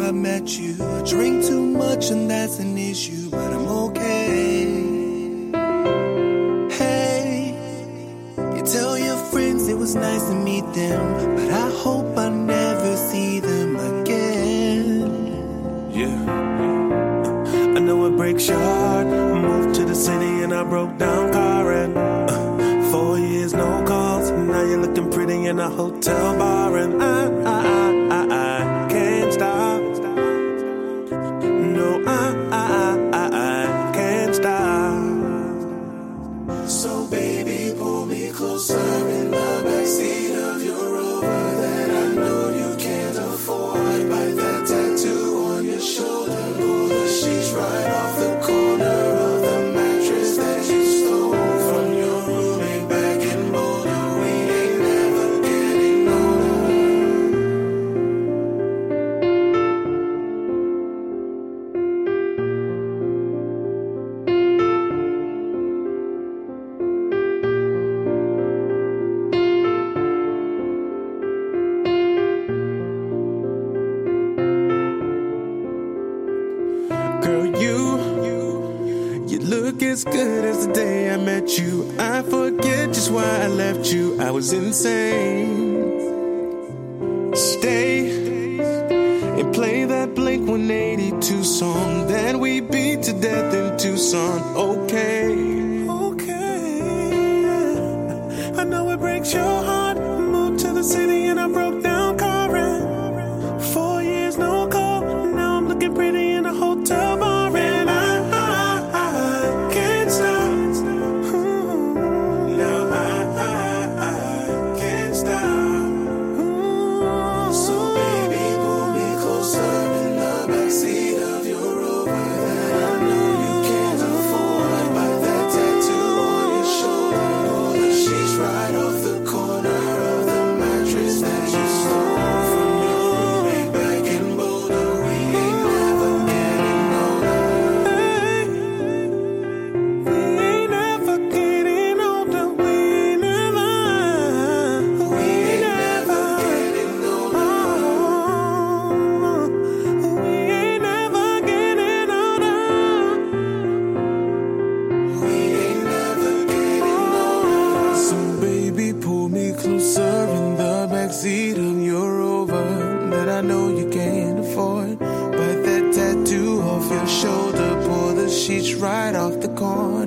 I met you. I drink too much and that's an issue, but I'm okay. Hey, you tell your friends it was nice to meet them, but I hope I never see them again. Yeah, I know it breaks your heart. Moved to the city and I broke down car and 4 years no calls. Now you're looking pretty in a hotel bar and I can't stop. No, I can't stop. So baby, pull me closer in the backseat of your Rover that I know you can't afford. Bite that tattoo on your shoulder, pull the sheets right off the corner of the mattress that you stole from your roommate back in Boulder. We ain't never getting older. Girl, you look as good as the day I met you. I forget just why I left you. I was insane. Stay and play that Blink-182 song that we beat to death in Tucson. Okay. I know it breaks your heart. Moved to the city and I broke down car rent. 4 years no call. Now I'm looking pretty in a hotel bar and I can't stop. Now I can't stop. So baby, pull me closer in the backseat of your Rover that I know you can't afford. Bite that tattoo on your shoulder, pull the sheets right off the corner of the mattress that you stole from your roommate back in Boulder. We ain't never getting older. We ain't never getting older. We ain't never getting older. We ain't never getting older. We ain't never getting older. So baby, pull me closer in the backseat of your Rover that I know you can't afford. Bite that tattoo off your shoulder, pull the sheets right off the corner